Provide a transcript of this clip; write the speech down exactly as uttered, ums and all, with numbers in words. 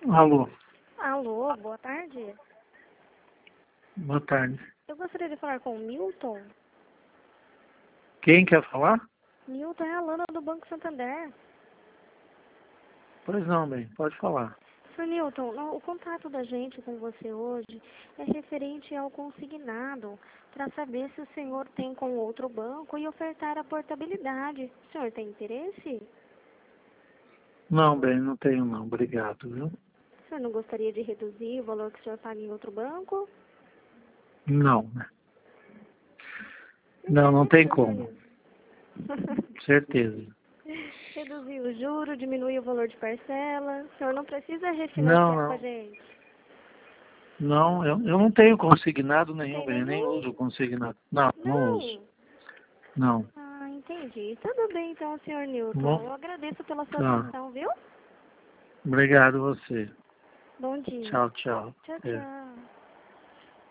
Alô, Alô, boa tarde. boa tarde. Eu gostaria de falar com o Milton. Quem quer falar? Milton é a Lana do Banco Santander. Pois não, bem, pode falar. Senhor Milton, no- o contato da gente com você hoje é referente ao consignado, para saber se o senhor tem com outro banco e ofertar a portabilidade. O senhor tem interesse? Não, bem, não tenho não, obrigado, viu? O senhor não gostaria de reduzir o valor que o senhor paga em outro banco? Não, né? Não, não tem como, Interessante. certeza. Reduzir o juro, diminuir o valor de parcela. O senhor não precisa Não, refinanciar com a não, gente. não, eu, eu não tenho consignado nenhum, Tem bem, eu nem nenhum? uso consignado. Não, não uso, Não. não. Ah, entendi. Tudo bem então, senhor Tá Newton. bom? Eu agradeço pela sua Tá, atenção, viu? obrigado você. Bom dia. Tchau, tchau. Tchau, É. tchau.